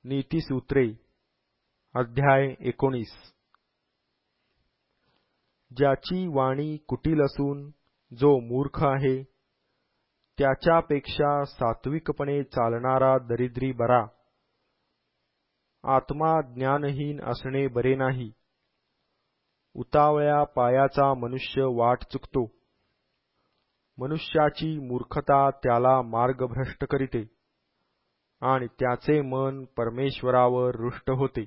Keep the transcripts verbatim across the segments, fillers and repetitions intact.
नीतिसूत्रे अध्याय एकोणीस। ज्याची वाणी कुटील असून जो मूर्ख आहे त्याच्यापेक्षा सात्विकपणे चालणारा दरिद्री बरा। आत्मा ज्ञानहीन असणे बरे नाही। उतावळ्या पायाचा मनुष्य वाट चुकतो। मनुष्याची मूर्खता त्याला मार्गभ्रष्ट करीते आणि त्याचे मन परमेश्वरावर रुष्ट होते।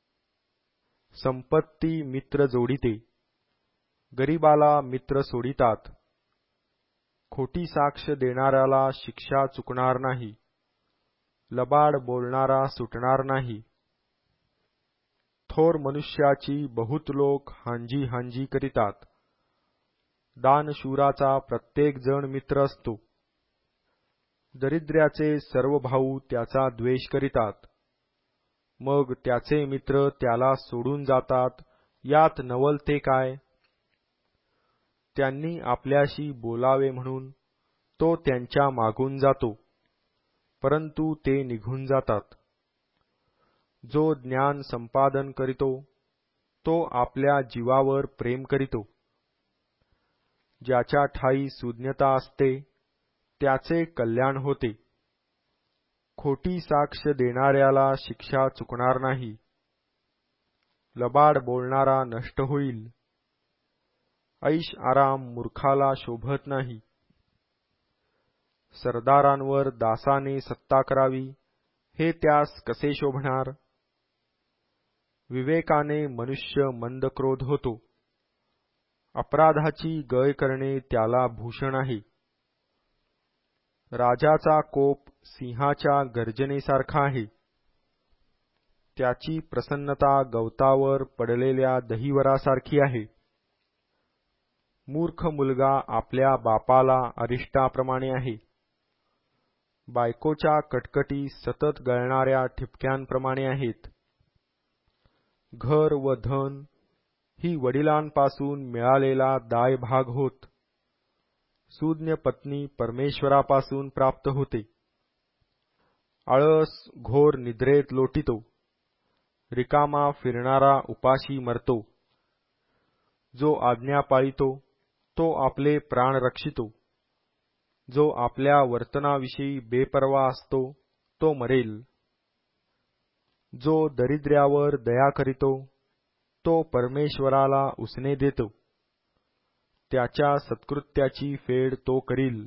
संपत्ती मित्र जोडिते, गरीबाला मित्र सोडितात। खोटी साक्ष देणाऱ्याला शिक्षा चुकणार नाही, लबाड बोलणारा सुटणार नाही। थोर मनुष्याची बहुत लोक हांजी हांजी करीतात। दानशूराचा प्रत्येक जण मित्र असतो। दरिद्र्याचे सर्व भाऊ त्याचा द्वेष करीतात, मग त्याचे मित्र त्याला सोडून जातात, यात नवल ते काय? त्यांनी आपल्याशी बोलावे म्हणून तो त्यांच्या मागून जातो, परंतु ते निघून जातात। जो ज्ञान संपादन करीतो तो आपल्या जीवावर प्रेम करीतो। ज्याच्या ठाई सुज्ञता असते त्याचे कल्याण होते। खोटी साक्ष देणाऱ्याला शिक्षा चुकणार नाही, लबाड बोलणारा नष्ट होईल। ऐश आराम मूर्खाला शोभत नाही। सरदारांवर दासाने सत्ता करावी हे त्यास कसे शोभणार? विवेकाने मनुष्य मंदक्रोध होतो। अपराधाची गय करणे त्याला भूषण आहे। राजाचा कोप सिंहाच्या गर्जनेसारखा आहे। त्याची प्रसन्नता गवतावर पडलेल्या दहिवरासारखी आहे। मूर्ख मुलगा आपल्या बापाला अरिष्टाप्रमाणे आहे। बायकोच्या कटकटी सतत गळणाऱ्या ठिपक्यांप्रमाणे आहेत। घर व धन ही वडिलांपासून मिळालेला दायभाग होत। सुज्ञ पत्नी परमेश्वरापासून प्राप्त होते। आळस घोर निद्रेत लोटितो, रिकामा फिरणारा उपाशी मरतो। जो आज्ञा पाळितो तो आपले प्राण रक्षितो, जो आपल्या वर्तनाविषयी बेपर्वा असतो तो मरेल। जो दरिद्र्यावर दया करीतो तो परमेश्वराला उसने देतो, त्याच्या सत्कृत्याची फेड तो करील।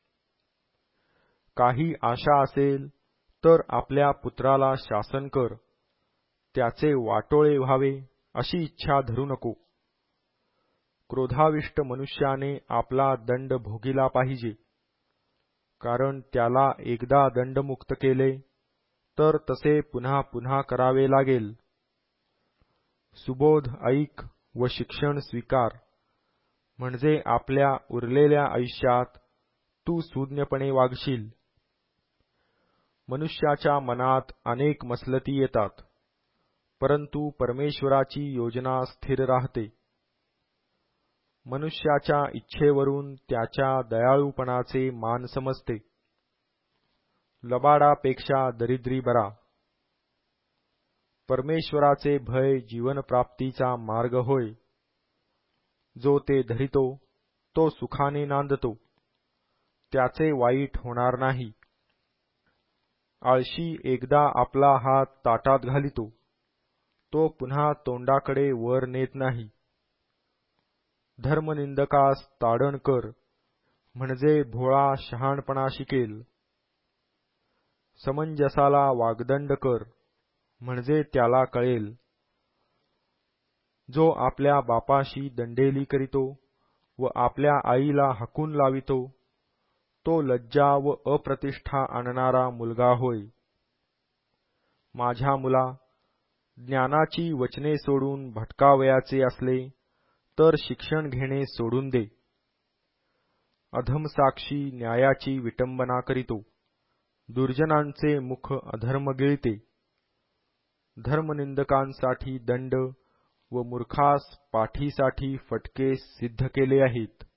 काही आशा असेल तर आपल्या पुत्राला शासन कर, त्याचे वाटोळे व्हावे अशी इच्छा धरू नको। क्रोधाविष्ट मनुष्याने आपला दंड भोगिला पाहिजे, कारण त्याला एकदा दंडमुक्त केले तर तसे पुन्हा पुन्हा करावे लागेल। सुबोध ऐक व शिक्षण स्वीकार, म्हणजे आपल्या उरलेल्या आयुष्यात तू सुज्ञपणे वागशील। मनुष्याच्या मनात अनेक मसलती येतात, परंतु परमेश्वराची योजना स्थिर राहते। मनुष्याच्या इच्छेवरून त्याच्या दयाळूपणाचे मान समजते। लबाडापेक्षा दरिद्री बरा। परमेश्वराचे भय जीवनप्राप्तीचा मार्ग होय। जो ते धरितो तो सुखाने नांदतो, त्याचे वाईट होणार नाही। आळशी एकदा आपला हात ताटात घालितो, तो पुन्हा तोंडाकडे वर नेत नाही। धर्मनिंदकास ताडण कर, म्हणजे भोळा शहाणपणा शिकेल। समंजसाला वाग्दंड कर, म्हणजे त्याला कळेल। जो आपल्या बापाशी दंडेली करीतो व आपल्या आईला हकून लावितो तो लज्जा व अप्रतिष्ठा आणणारा मुलगा होय। माझ्या मुला, ज्ञानाची वचने सोडून भटकावयाचे असले तर शिक्षण घेणे सोडून दे। अधमसाक्षी न्यायाची विटंबना करीतो, दुर्जनांचे मुख अधर्म गिळते। धर्मनिंदकांसाठी दंड व मूर्खास पाठीसाठी फटके सिद्ध केले आहेत।